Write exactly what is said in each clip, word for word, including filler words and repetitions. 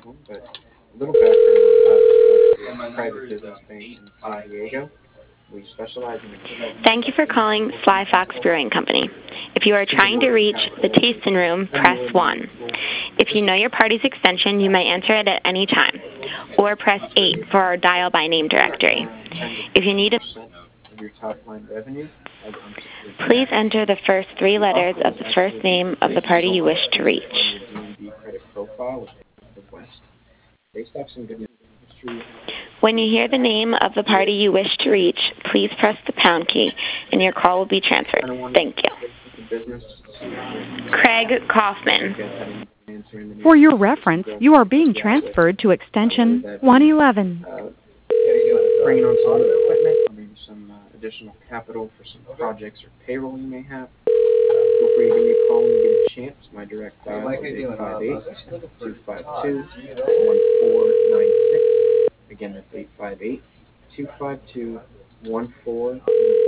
home, but a little background on us. We're a private business bank in San Diego. We specialize in equipment Thank you for financing and calling working Sly Fox capital. Brewing Company. If you are Think of trying to working reach the capital as tasting room, ten press million one. dollars for If you know business. your party's extension, you may enter it at any time, or press eight for our dial by name Attracts directory. around ten to If you need fifteen a, percent of your top line revenue as unsecured please cash. enter the first three We letters offer of is the first actually name of the based party you wish to based reach. upon your D and B credit profile with the West. Based off some good history. When you hear the name of the party you wish to reach, please press the pound key, and your call will be transferred. Kind of wanted Thank to you. touch base with the business just to see how it was Craig going. If you Kaufman. guys had any plans here in the near For your future for some reference, growth you to are help being you out with, transferred to uh, whether extension that one be eleven. uh, bringing on some new equipment or maybe some uh, additional capital for some projects or payroll you may have. Uh, feel free to give me a call when you get a chance. My direct dial is eight five eight, two five two, one four nine six. Again, that's eight five eight, two five two, one four nine six.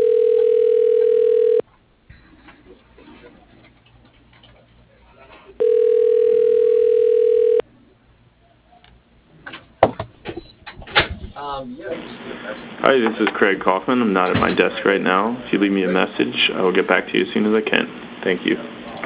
Hi, this is Craig Kaufman. I'm not at my desk right now. If you leave me a message, I will get back to you as soon as I can. Thank you.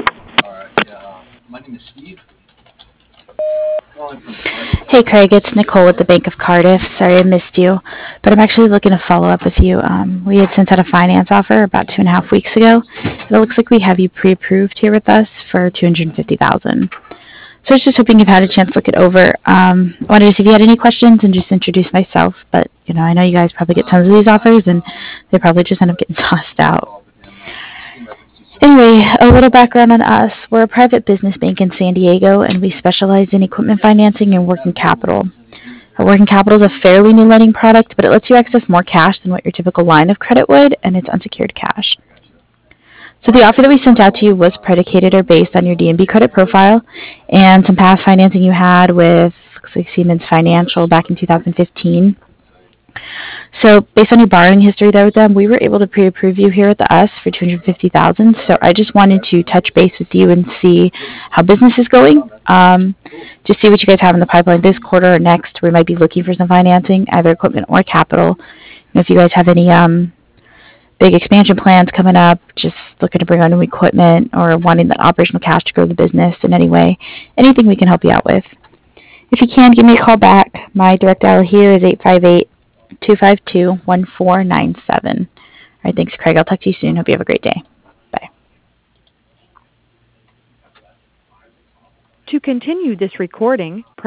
Hey Craig, it's Nicole with the Bank of Cardiff. Sorry I missed you, but I'm actually looking to follow up with you. Um, we had sent out a finance offer about two and a half weeks ago. It looks like we have you pre-approved here with us for two hundred fifty thousand dollars. So I was just hoping you've had a chance to look it over. Um, I wanted to see if you had any questions and just introduce myself, but you know I know you guys probably get tons of these offers and they probably just end up getting tossed out. Anyway, a little background on us. We're a private business bank in San Diego, and we specialize in equipment financing and working capital. Our working capital is a fairly new lending product, but it lets you access more cash than what your typical line of credit would, and it's unsecured cash. So the offer that we sent out to you was predicated or based on your D and B credit profile and some past financing you had with looks like Siemens Financial back in two thousand fifteen. So based on your borrowing history there with them, we were able to pre-approve you here at the U S for two hundred fifty thousand dollars. So I just wanted to touch base with you and see how business is going. Um, just see what you guys have in the pipeline this quarter or next. We might be looking for some financing, either equipment or capital. And if you guys have any um, big expansion plans coming up, just looking to bring on new equipment or wanting that operational cash to grow the business in any way, anything we can help you out with. If you can, give me a call back. My direct dial here is eight five eight, two five two, one four nine seven. All right, thanks, Craig. I'll talk to you soon. Hope you have a great day. Bye. To continue this recording, press